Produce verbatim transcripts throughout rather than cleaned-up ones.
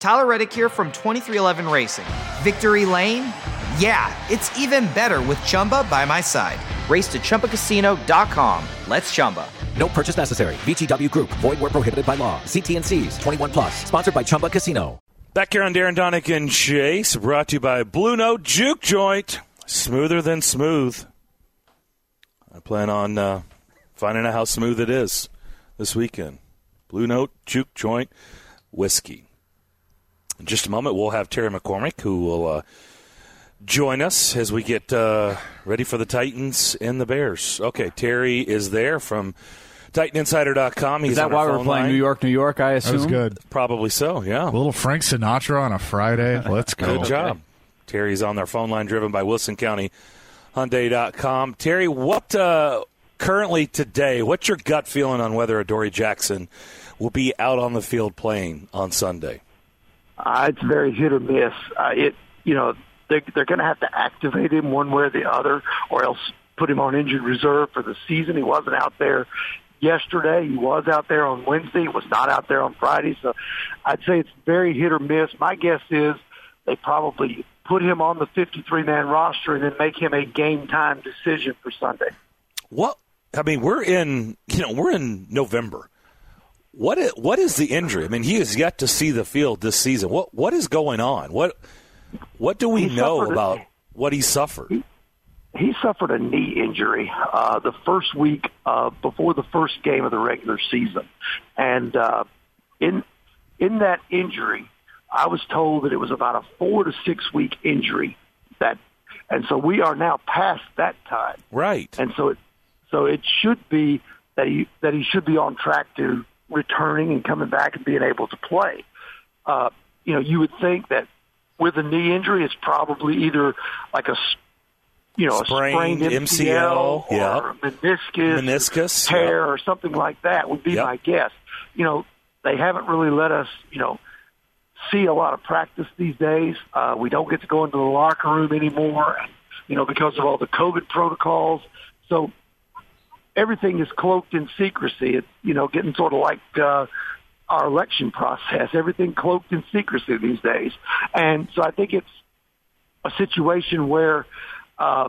Tyler Reddick here from twenty-three eleven Racing. Victory Lane? Yeah, it's even better with Chumba by my side. Race to Chumba Casino dot com. Let's Chumba. No purchase necessary. V G W Group. Void where prohibited by law. See T and C's. twenty-one plus. Sponsored by Chumba Casino. Back here on Darren Donick and Chase, brought to you by Blue Note Juke Joint. Smoother than smooth. I plan on uh, finding out how smooth it is this weekend. Blue Note Juke Joint Whiskey. In just a moment, we'll have Terry McCormick, who will uh, join us as we get uh, ready for the Titans and the Bears. Okay, Terry is there from Titan Insider dot com. He's is that why we're playing line. New York, New York, I assume? That was good. Probably so, yeah. A little Frank Sinatra on a Friday. Let's go. Good job. Terry's on their phone line, driven by Wilson County Hyundai dot com. Terry, what uh, currently today, what's your gut feeling on whether Adoree Jackson will be out on the field playing on Sunday? Uh, it's very hit or miss. Uh, it, you know, they're, they're going to have to activate him one way or the other, or else put him on injured reserve for the season. He wasn't out there yesterday. He was out there on Wednesday. He was not out there on Friday. So I'd say it's very hit or miss. My guess is they probably put him on the fifty-three man roster and then make him a game time decision for Sunday. What? I mean, we're in, you know, we're in November. What is, what is the injury? I mean, he has yet to see the field this season. What what is going on? What what do we he know a, about what he suffered? He, he suffered a knee injury uh, the first week uh, before the first game of the regular season, and uh, in in that injury, I was told that it was about a four to six week injury. That, and so we are now past that time, right? And so it so it should be that he that he should be on track to returning and coming back and being able to play. Uh, you know, you would think that with a knee injury, it's probably either like a, you know, sprained, a sprained M C L, M C L or yep. meniscus, meniscus tear yep. or something like that would be yep. my guess. You know, they haven't really let us, you know, see a lot of practice these days. Uh, we don't get to go into the locker room anymore, you know, because of all the COVID protocols. So everything is cloaked in secrecy. It's, you know, getting sort of like uh, our election process. Everything cloaked in secrecy these days. And so I think it's a situation where uh,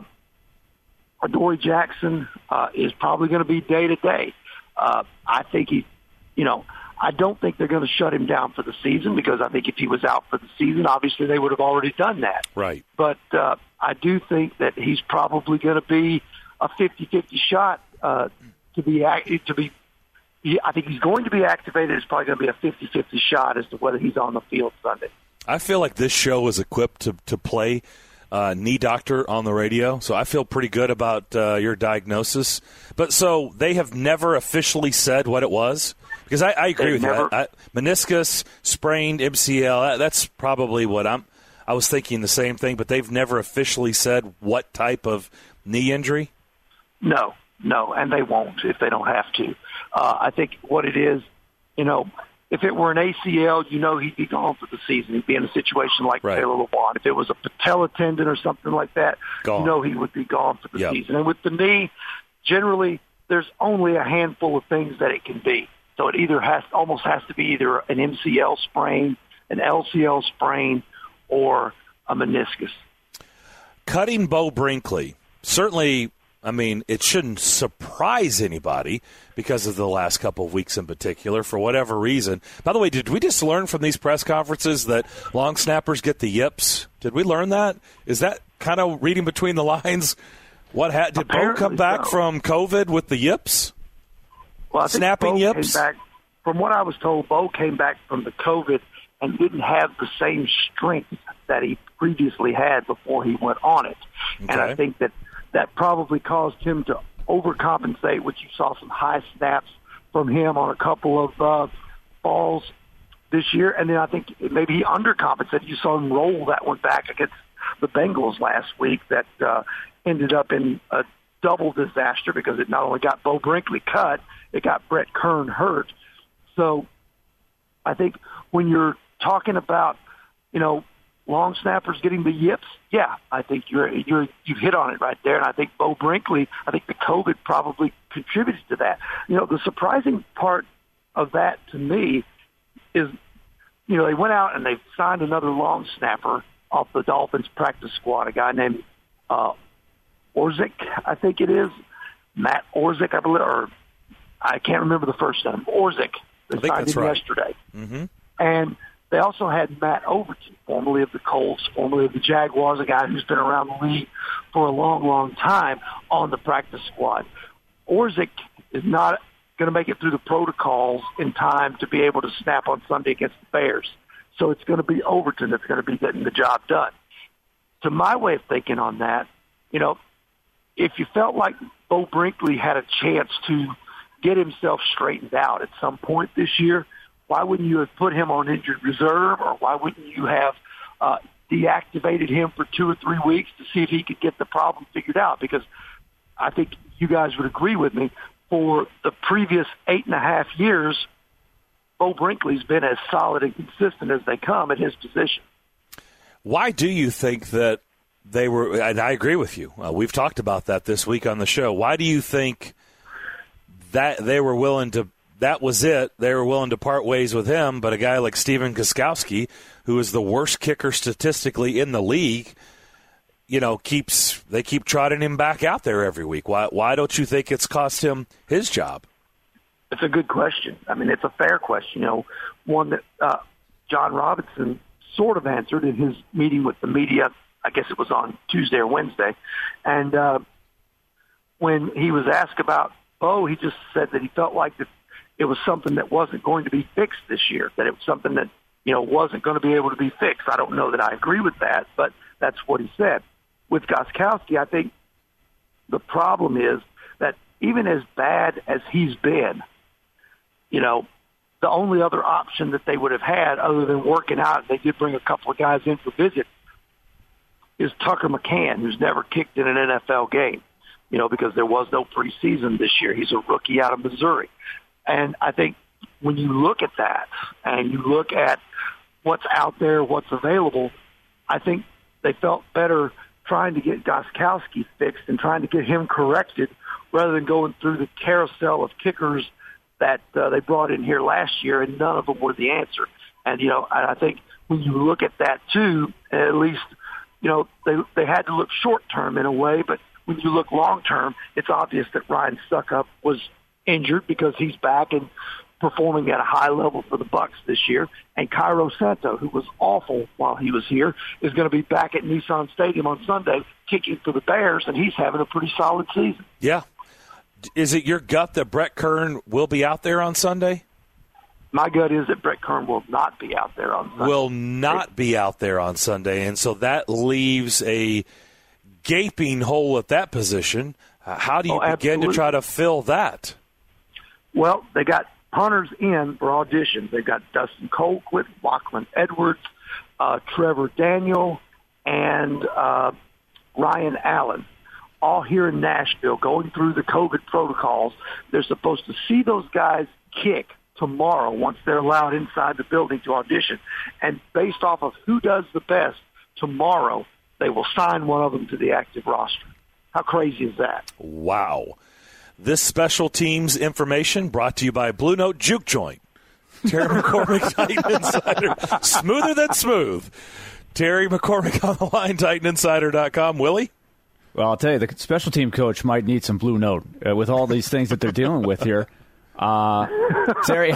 Adoree Jackson uh, is probably going to be day-to-day. Uh, I think he, you know, I don't think they're going to shut him down for the season, because I think if he was out for the season, obviously they would have already done that. Right. But uh, I do think that he's probably going to be a fifty-fifty shot uh, to be to be. I think he's going to be activated. It's probably going to be a fifty-fifty shot as to whether he's on the field Sunday. I feel like this show is equipped to to play uh, knee doctor on the radio, so I feel pretty good about uh, your diagnosis. But so they have never officially said what it was, because I, I agree They've with never, you. I, I, meniscus, sprained M C L. That, that's probably what I'm. I was thinking the same thing, but they've never officially said what type of knee injury. No, no, and they won't if they don't have to. Uh, I think what it is, you know, if it were an A C L, you know he'd be gone for the season. He'd be in a situation like right. Taylor Lewan. If it was a patella tendon or something like that, gone. you know he would be gone for the yep. season. And with the knee, generally, there's only a handful of things that it can be. So it either has almost has to be either an M C L sprain, an L C L sprain, or a meniscus. Cutting Beau Brinkley, certainly, I mean, it shouldn't surprise anybody because of the last couple of weeks in particular, for whatever reason. By the way, did we just learn from these press conferences that long snappers get the yips? Did we learn that? Is that kind of reading between the lines? What ha- Did Beau come back so. from COVID with the yips? Well, I think Snapping Beau yips? Came back, from what I was told, Beau came back from the COVID and didn't have the same strength that he previously had before he went on it. Okay. And I think that that probably caused him to overcompensate, which you saw some high snaps from him on a couple of uh, balls this year. And then I think maybe he undercompensated. You saw him roll that one back against the Bengals last week that uh, ended up in a double disaster, because it not only got Beau Brinkley cut, it got Brett Kern hurt. So I think when you're talking about, you know, long snappers getting the yips, yeah, I think you're you're you've hit on it right there. And I think Beau Brinkley, I think the COVID probably contributed to that. You know, the surprising part of that to me is you know, they went out and they signed another long snapper off the Dolphins practice squad, a guy named uh, Orzik, I think it is. Matt Orzik, I believe, or I can't remember the first name. Orzik. They I think signed that's him right. yesterday. Mm-hmm. And they also had Matt Overton, formerly of the Colts, formerly of the Jaguars, a guy who's been around the league for a long, long time on the practice squad. Orzik is not going to make it through the protocols in time to be able to snap on Sunday against the Bears. So it's going to be Overton that's going to be getting the job done. To my way of thinking on that, you know, if you felt like Bo Brinkley had a chance to get himself straightened out at some point this year, why wouldn't you have put him on injured reserve, or why wouldn't you have uh, deactivated him for two or three weeks to see if he could get the problem figured out? Because I think you guys would agree with me, for the previous eight and a half years, Bo Brinkley's been as solid and consistent as they come at his position. Why do you think that they were, and I agree with you, uh, we've talked about that this week on the show, why do you think that they were willing to, that was it, they were willing to part ways with him, but a guy like Steven Gostkowski, who is the worst kicker statistically in the league, you know, keeps, they keep trotting him back out there every week. Why, why don't you think it's cost him his job? It's a good question. I mean, it's a fair question, you know, one that uh, John Robinson sort of answered in his meeting with the media. I guess it was on Tuesday or Wednesday. And uh, when he was asked about Bo, he just said that he felt like that it was something that wasn't going to be fixed this year, that it was something that, you know, wasn't going to be able to be fixed. I don't know that I agree with that, but that's what he said. With Gostkowski, I think the problem is that even as bad as he's been, you know, the only other option that they would have had other than working out, they did bring a couple of guys in for visit, is Tucker McCann, who's never kicked in an N F L game, you know, because there was no preseason this year. He's a rookie out of Missouri. And I think when you look at that and you look at what's out there, what's available, I think they felt better trying to get Gostkowski fixed and trying to get him corrected rather than going through the carousel of kickers that uh, they brought in here last year, and none of them were the answer. And, you know, I think when you look at that, too, at least, you know, they they had to look short-term in a way, but when you look long-term, it's obvious that Ryan Suckup was injured because he's back and performing at a high level for the Bucs this year. And Cairo Santo, who was awful while he was here, is going to be back at Nissan Stadium on Sunday kicking for the Bears, and he's having a pretty solid season. Yeah. Is it your gut that Brett Kern will be out there on Sunday? My gut is that Brett Kern will not be out there on Sunday. Will not be out there on Sunday, and so that leaves a gaping hole at that position. Uh, how do you oh, begin to try to fill that? Well, they got punters in for auditions. They've got Dustin Colquitt, Lachlan Edwards, uh, Trevor Daniel, and uh, Ryan Allen, all here in Nashville going through the COVID protocols. They're supposed to see those guys kick tomorrow once they're allowed inside the building to audition. And based off of who does the best tomorrow, they will sign one of them to the active roster. How crazy is that? Wow. This special teams information brought to you by Blue Note Juke Joint. Terry McCormick, Titan Insider. Smoother than smooth. Terry McCormick on the line, Titan Insider dot com. Willie? Well, I'll tell you, the special team coach might need some Blue Note uh, with all these things that they're dealing with here. Uh, Terry,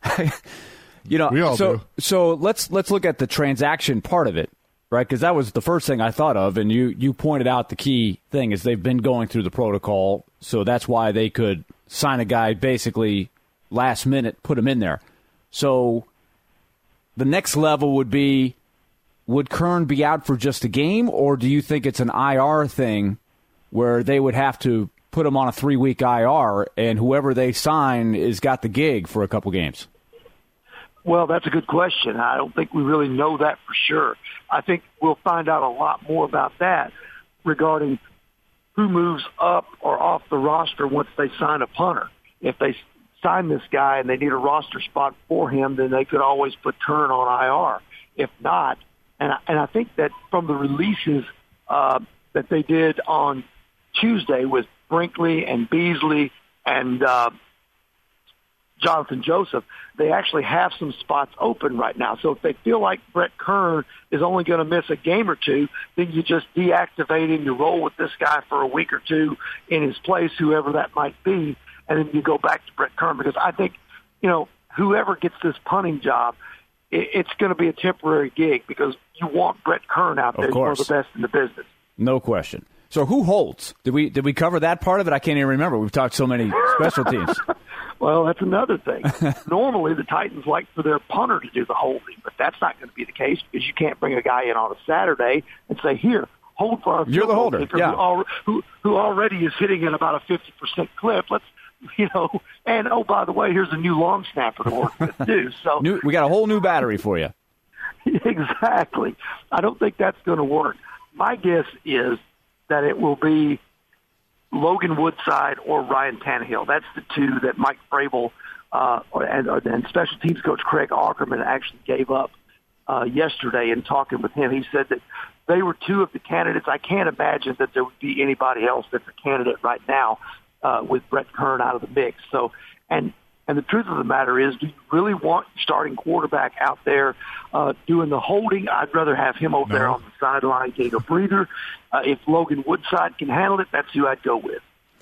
you know, we all so do. so let's let's look at the transaction part of it, right? Because that was the first thing I thought of, and you you pointed out the key thing is they've been going through the protocol, so that's why they could sign a guy basically last minute, put him in there. So the next level would be, would Kern be out for just a game, or do you think it's an I R thing where they would have to put him on a three-week I R, and whoever they sign is got the gig for a couple games? Well, that's a good question. I don't think we really know that for sure. I think we'll find out a lot more about that regarding who moves up or off the roster once they sign a punter. If they sign this guy and they need a roster spot for him, then they could always put Kern on I R. If not, and I, and I think that from the releases uh, that they did on Tuesday with Brinkley and Beasley and uh, Jonathan Joseph, they actually have some spots open right now. So if they feel like Brett Kern is only going to miss a game or two, then you just deactivate him, you roll with this guy for a week or two in his place, whoever that might be, and then you go back to Brett Kern. Because I think, you know, whoever gets this punting job, it, it's going to be a temporary gig because you want Brett Kern out there. He's one of the best in the business. No question. So who holds? Did we did we cover that part of it? I can't even remember. We've talked so many special teams. Well, that's another thing. Normally, the Titans like for their punter to do the holding, but that's not going to be the case because you can't bring a guy in on a Saturday and say, here, hold for our You're the holder, yeah. who, al- who, who already is hitting at about a fifty percent clip. Let's, you know, and, oh, by the way, here's a new long snapper to work with, too. So, new, we got a whole new battery for you. Exactly. I don't think that's going to work. My guess is that it will be Logan Woodside or Ryan Tannehill. That's the two that Mike Vrabel uh, and, and special teams coach Craig Aukerman actually gave up uh, yesterday in talking with him. He said that they were two of the candidates. I can't imagine that there would be anybody else that's a candidate right now uh, with Brett Kern out of the mix. So, and and the truth of the matter is, do you really want your starting quarterback out there uh, doing the holding? I'd rather have him over no. there on the sideline getting a breather. Uh, if Logan Woodside can handle it, that's who I'd go with.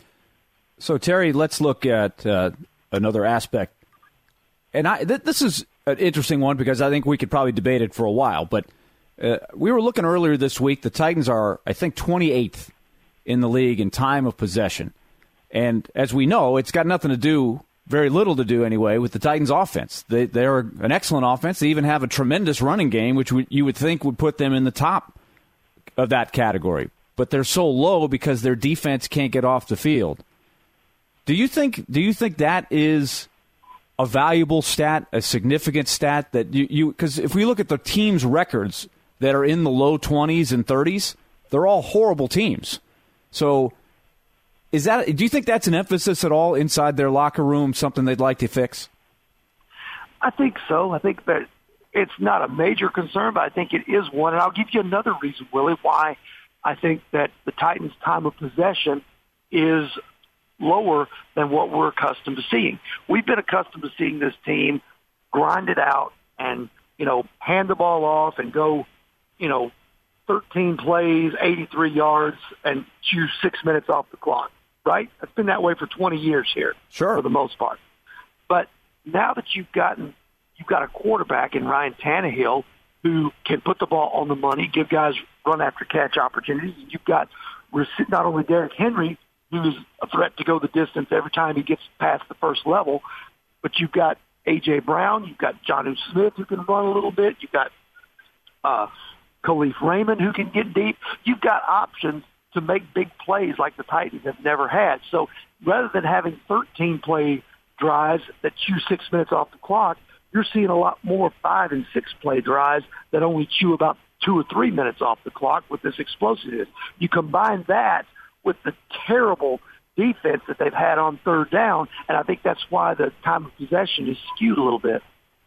So, Terry, let's look at uh, another aspect. And I, th- this is an interesting one because I think we could probably debate it for a while. But uh, we were looking earlier this week. The Titans are, I think, twenty-eighth in the league in time of possession. And as we know, it's got nothing to do, very little to do anyway, with the Titans' offense. They, they're an excellent offense. They even have a tremendous running game, which w- you would think would put them in the top of that category. But they're so low because their defense can't get off the field. Do you think do you think that is a valuable stat, a significant stat that you you because if we look at the teams' records that are in the low twenties and thirties, they're all horrible teams. So is that do you think that's an emphasis at all inside their locker room, something they'd like to fix? I think so. I think that it's not a major concern, but I think it is one. And I'll give you another reason, Willie, why I think that the Titans' time of possession is lower than what we're accustomed to seeing. We've been accustomed to seeing this team grind it out and, you know, hand the ball off and go, you know, thirteen plays, eighty-three yards, and chew six minutes off the clock, right? It's been that way for twenty years here, sure, for the most part. But now that you've gotten, you've got a quarterback in Ryan Tannehill who can put the ball on the money, give guys run after catch opportunities. You've got not only Derrick Henry, who's a threat to go the distance every time he gets past the first level, but you've got A J. Brown, you've got Jonnu Smith who can run a little bit, you've got uh, Khalif Raymond who can get deep. You've got options to make big plays like the Titans have never had. So rather than having thirteen-play drives that chew six minutes off the clock, you're seeing a lot more five- and six-play drives that only chew about two or three minutes off the clock with this explosiveness. You combine that with the terrible defense that they've had on third down, and I think that's why the time of possession is skewed a little bit.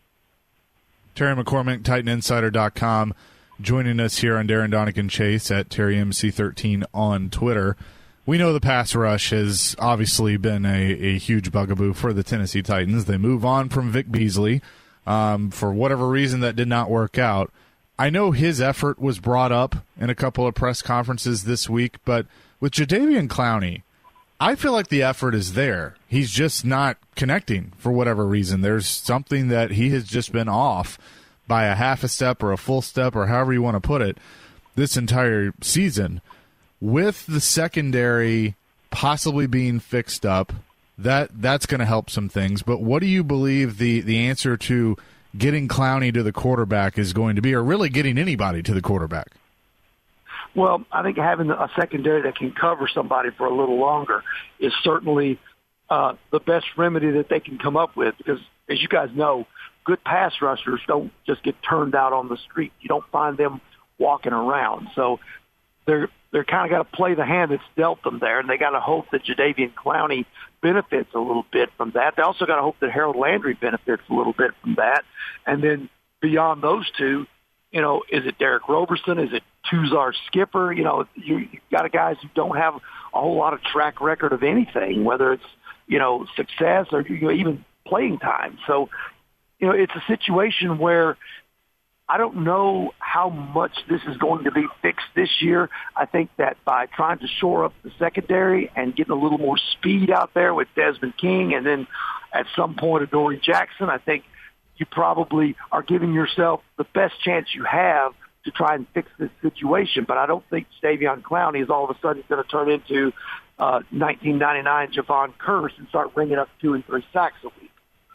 Terry McCormick, Titan Insider dot com, joining us here on Darren Donick Chase at Terry M C thirteen on Twitter. We know the pass rush has obviously been a, a huge bugaboo for the Tennessee Titans. They move on from Vic Beasley. Um, for whatever reason, that did not work out. I know his effort was brought up in a couple of press conferences this week, but with Jadeveon Clowney, I feel like the effort is there. He's just not connecting for whatever reason. There's something that he has just been off by a half a step or a full step or however you want to put it this entire season. With the secondary possibly being fixed up, that that's going to help some things. But what do you believe the, the answer to getting Clowney to the quarterback is going to be, or really getting anybody to the quarterback? Well, I think having a secondary that can cover somebody for a little longer is certainly uh, the best remedy that they can come up with because, as you guys know, good pass rushers don't just get turned out on the street. You don't find them walking around. So they're they're kind of got to play the hand that's dealt them there, and they got to hope that Jadeveon Clowney benefits a little bit from that. They also got to hope that Harold Landry benefits a little bit from that. And then beyond those two, you know, is it Derek Roberson? Is it Tuzar Skipper? You know, you, you've got a guys who don't have a whole lot of track record of anything, whether it's, you know, success or you know, even playing time. So, you know, it's a situation where I don't know how much this is going to be fixed this year. I think that by trying to shore up the secondary and getting a little more speed out there with Desmond King and then at some point Adoree Jackson, I think you probably are giving yourself the best chance you have to try and fix this situation. But I don't think Jadeveon Clowney is all of a sudden going to turn into uh, nineteen ninety-nine Javon Curse and start ringing up two and three sacks a week.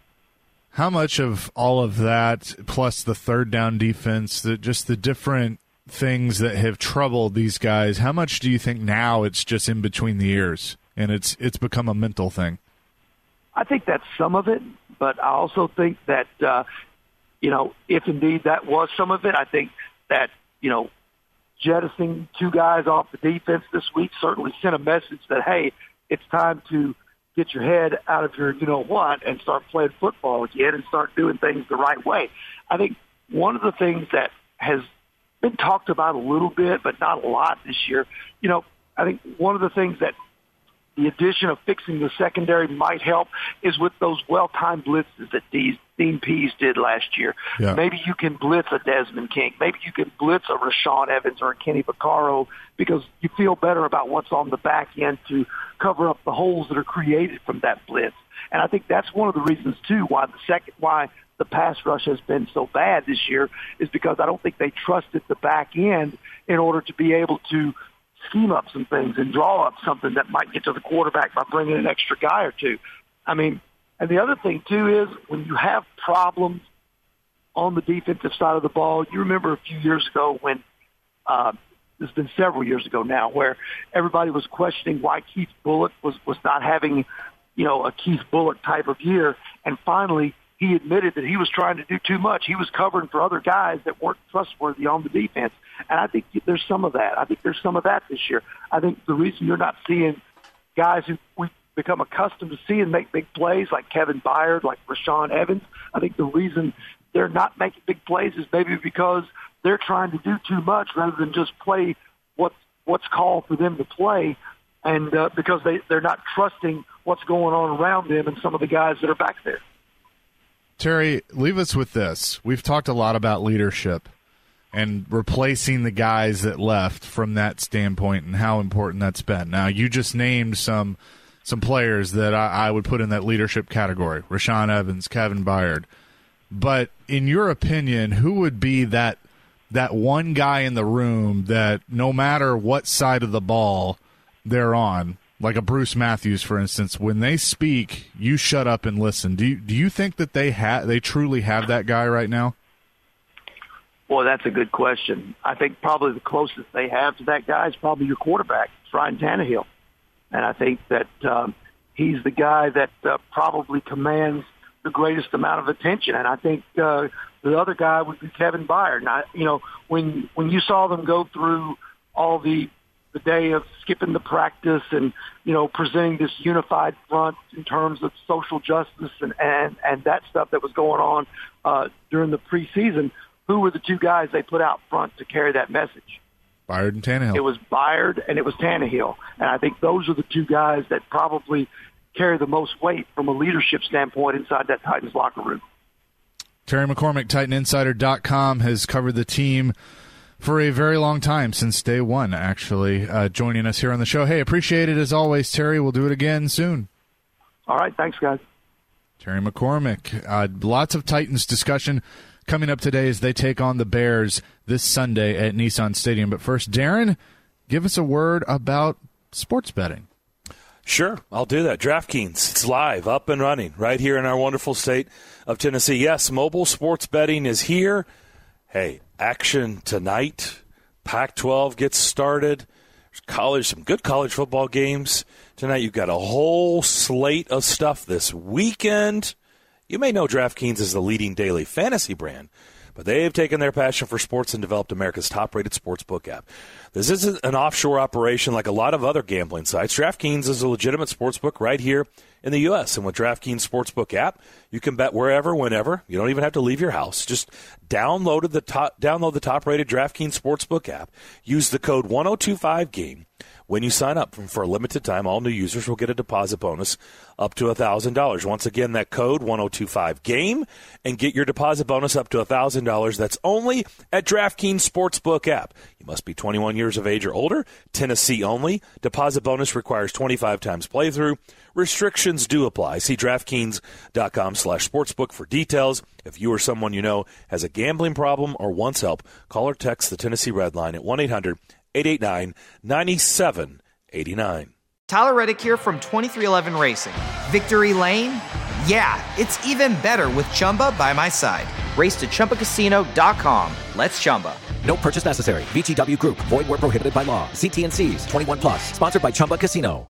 How much of all of that, plus the third down defense, the, just the different things that have troubled these guys, how much do you think now it's just in between the ears and it's it's become a mental thing? I think that's some of it, but I also think that, uh, you know, if indeed that was some of it, I think that, you know, jettisoning two guys off the defense this week certainly sent a message that, hey, it's time to get your head out of your you-know-what and start playing football again and start doing things the right way. I think one of the things that has been talked about a little bit, but not a lot this year, you know, I think one of the things that the addition of fixing the secondary might help is with those well-timed blitzes that these Dean Pease did last year. Yeah. Maybe you can blitz a Desmond King. Maybe you can blitz a Rashaan Evans or a Kenny Vaccaro because you feel better about what's on the back end to cover up the holes that are created from that blitz. And I think that's one of the reasons, too, why the second why the pass rush has been so bad this year is because I don't think they trusted the back end in order to be able to scheme up some things and draw up something that might get to the quarterback by bringing an extra guy or two. I mean, and the other thing, too, is when you have problems on the defensive side of the ball, you remember a few years ago when, uh, it's been several years ago now, where everybody was questioning why Keith Bulluck was, was not having, you know, a Keith Bulluck type of year. And finally, he admitted that he was trying to do too much. He was covering for other guys that weren't trustworthy on the defense. And I think there's some of that. I think there's some of that this year. I think the reason you're not seeing guys who we become accustomed to seeing make big plays like Kevin Byard, like Rashaan Evans, I think the reason they're not making big plays is maybe because they're trying to do too much rather than just play what's, what's called for them to play. And uh, because they, they're not trusting what's going on around them and some of the guys that are back there. Terry, leave us with this. We've talked a lot about leadership and replacing the guys that left from that standpoint and how important that's been. Now, you just named some some players that I, I would put in that leadership category, Rashaan Evans, Kevin Byard. But in your opinion, who would be that that one guy in the room that no matter what side of the ball they're on, like a Bruce Matthews, for instance, when they speak, you shut up and listen. Do you, do you think that they ha- they truly have that guy right now? Well, that's a good question. I think probably the closest they have to that guy is probably your quarterback, Ryan Tannehill. And I think that um, he's the guy that uh, probably commands the greatest amount of attention. And I think uh, the other guy would be Kevin Byard. And I, you know, when when you saw them go through all the the day of skipping the practice and, you know, presenting this unified front in terms of social justice and, and, and that stuff that was going on uh, during the preseason, who were the two guys they put out front to carry that message? Byard and Tannehill. It was Byard and it was Tannehill. And I think those are the two guys that probably carry the most weight from a leadership standpoint inside that Titans locker room. Terry McCormick, Titan Insider dot com, has covered the team for a very long time, since day one, actually, uh, joining us here on the show. Hey, appreciate it as always, Terry. We'll do it again soon. All right. Thanks, guys. Terry McCormick. Uh, lots of Titans discussion coming up today as they take on the Bears this Sunday at Nissan Stadium. But first, Darren, give us a word about sports betting. Sure, I'll do that. DraftKings, it's live, up and running, right here in our wonderful state of Tennessee. Yes, mobile sports betting is here. Hey, action tonight. Pac twelve gets started. There's college, some good college football games tonight. You've got a whole slate of stuff this weekend. You may know DraftKings is the leading daily fantasy brand, but they've taken their passion for sports and developed America's top-rated sportsbook app. This isn't an offshore operation like a lot of other gambling sites. DraftKings is a legitimate sportsbook right here in the U S. And with DraftKings Sportsbook app, you can bet wherever, whenever. You don't even have to leave your house. Just download the top, download the top-rated DraftKings Sportsbook app. Use the code one oh two five game. When you sign up for a limited time, all new users will get a deposit bonus up to one thousand dollars. Once again, that code one oh two five game and get your deposit bonus up to one thousand dollars. That's only at DraftKings Sportsbook app. You must be twenty-one years of age or older. Tennessee only. Deposit bonus requires twenty-five times playthrough. Restrictions do apply. See DraftKings.com slash sportsbook for details. If you or someone you know has a gambling problem or wants help, call or text the Tennessee Red Line at one eight hundred eight eight nine nine seven eight nine. Tyler Reddick here from twenty-three eleven Racing. Victory Lane? Yeah, it's even better with Chumba by my side. Race to Chumba Casino dot com. Let's Chumba. No purchase necessary. V G W Group. Void where prohibited by law. See T N Cs. twenty-one plus. Sponsored by Chumba Casino.